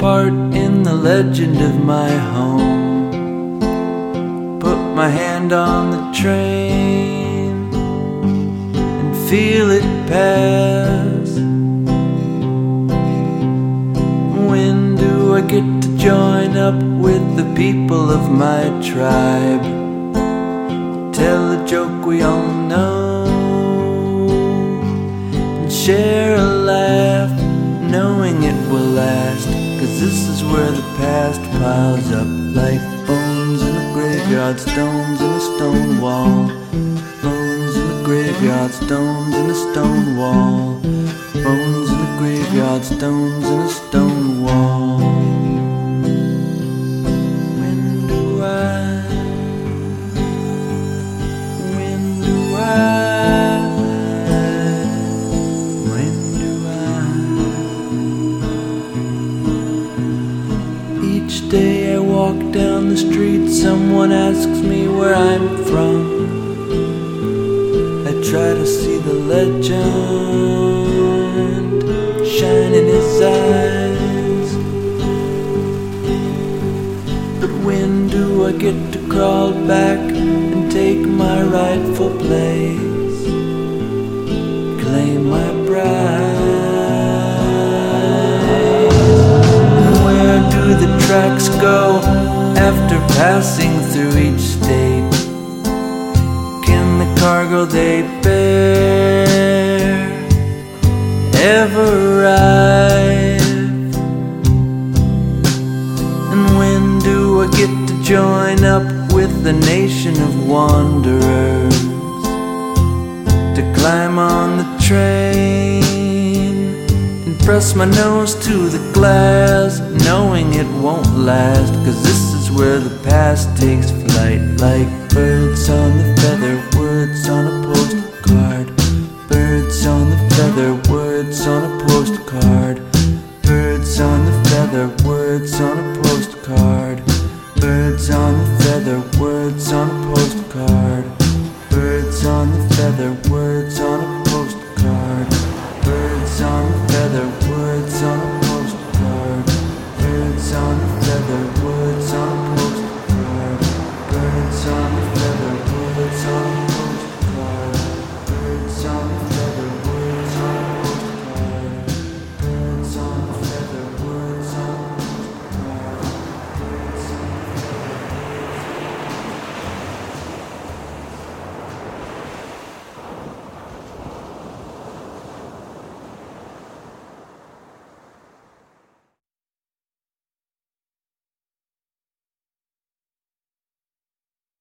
part in the legend of my home. Put my hand on the train and feel it pass. When do I get to join up with the people of my tribe? Tell a joke we all know and share a laugh, knowing it will last. 'Cause this is where the past piles up like bones in a graveyard, stones in a stone wall. Bones in the graveyard, stones in a stone wall. Bones in the graveyard, stones in a stone wall. When do Each day I walk down the street, someone asks me where I'm from. I try to see the legend shine in his eyes. But when do I get to crawl back and take my rightful place, claim my prize? And where do the tracks go after passing through each state? Can the cargo they bear ever arrive? And when do I get to join up with the nation of wanderers, to climb on the train and press my nose to the glass, knowing it won't last? 'Cause this is where the past takes flight, like birds on the feather, words on a postcard. Birds on the feather, words on a postcard. Birds on the feather, words on a postcard.